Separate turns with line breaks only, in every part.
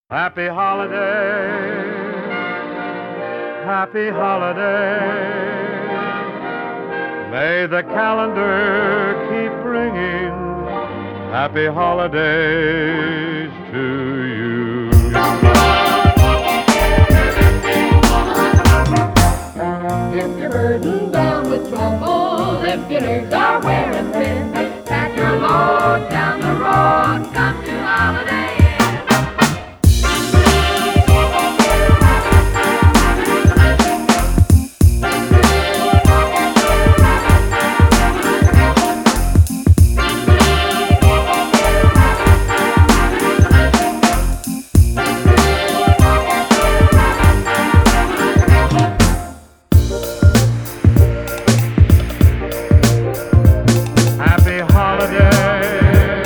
Happy holiday, happy holiday. May the calendar keep ringing happy holidays to you.
If you're burdened down with trouble, if your nerves are wearing thin, pack your load down the road, come to Holiday Inn.
Happy holiday,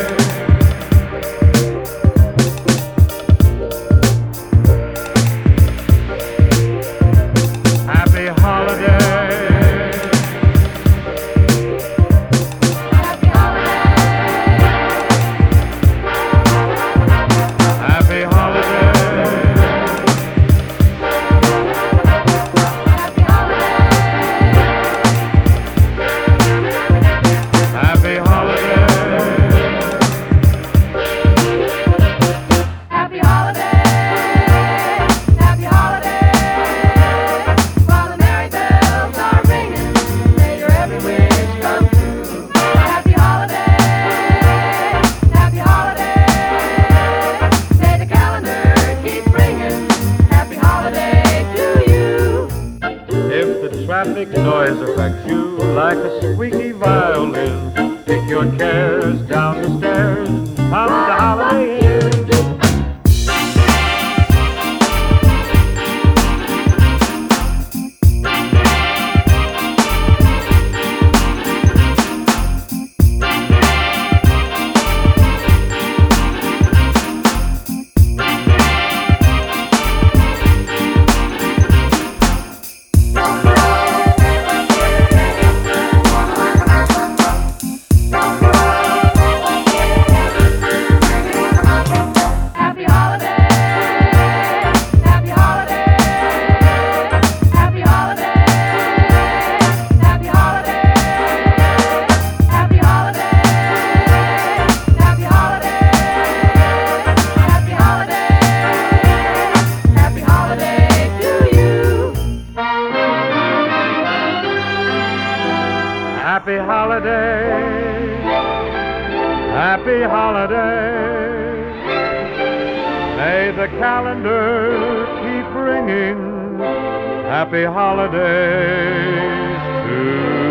happy holiday,
Happy Holiday,
happy holiday,
Happy Holiday,
happy holiday.
Happy Holiday, Happy Holiday. While the merry bells are ringing, may your every wish come true. Happy Holiday, Happy Holiday. May the calendar keep ringing. Happy Holiday to you.
If the traffic noise affects you like a squeaky violin, kick your cares down the stairs and come to Holiday Inn.
Happy Holiday, Happy Holiday, Happy Holiday, Happy Holiday, Happy Holiday, Happy Holiday, Happy Holiday, Happy Holiday to you.
Happy holiday, happy holiday. May the calendar keep ringing happy holidays to